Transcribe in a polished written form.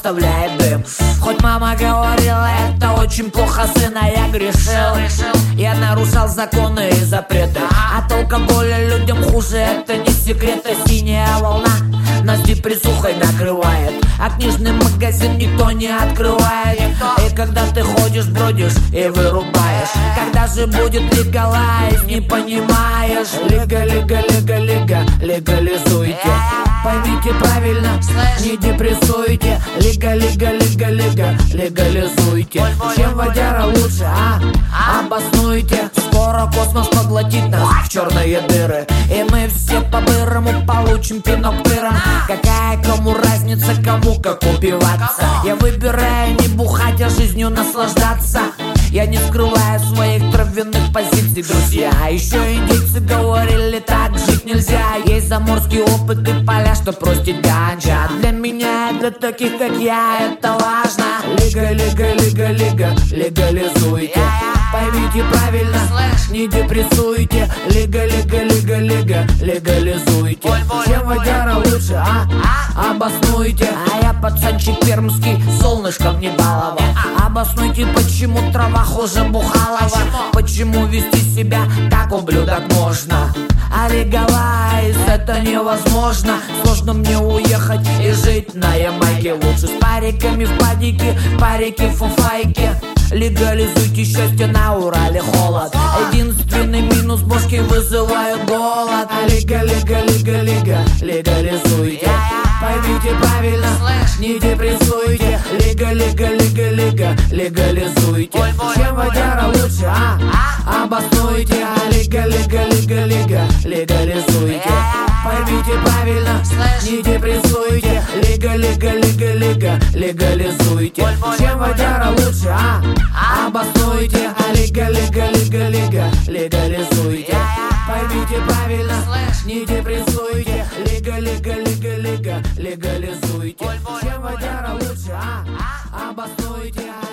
оставляет дым. Хоть мама говорила, это очень плохо, сына, я грешил. Я нарушал законы и запреты. От алкоголя людям хуже, это не секрет. А синяя волна нас депрессухой накрывает, а книжный магазин никто не открывает. И когда ты ходишь, бродишь и вырубаешь, когда же будет легалайз, не понимаешь. Легализуйте. Поймите правильно, не депрессуйте. Легализуйте. Чем водяра лучше, обоснуйте. Скоро космос поглотит нас в черные дыры, и мы все по-бырому получим пинок пыром. Какая кому разница, кому как убиваться? Я выбираю не бухать, а жизнью наслаждаться. Я не скрываю своих травяных позиций, друзья. А еще индейцы говорили, так жить нельзя. Есть заморский опыт и поля, что простить ганджа. Для меня, для таких как я, это важно. Легализуйте. Поймите правильно, не депрессуйте. Легализуйте. Чем водяра лучше, обоснуйте. А я пацанчик пермский, солнышком не баловал. Обоснуйте, почему трава хуже Бухалова. Почему вести себя как ублюдок можно, а легалайз это невозможно. Сложно мне уехать и жить на Ямайке. Лучше с париками в падике, парики в фуфайке. Легализуйте счастье, на Урале холод. Единственный минус, бошки вызывают голод. Легализуйте. Поймите правильно, не депрессуйте. Легализуйте. Чем водяра лучше, обоснуйте. Легализуйте. Поймите правильно, не депрессуйте. Легализуйте. Чем водяра лучше, обоснуйте. Легализуйте. Поймите правильно, не депрессуйте. Легализуйте. Чем водяра лучше, обоснуйте.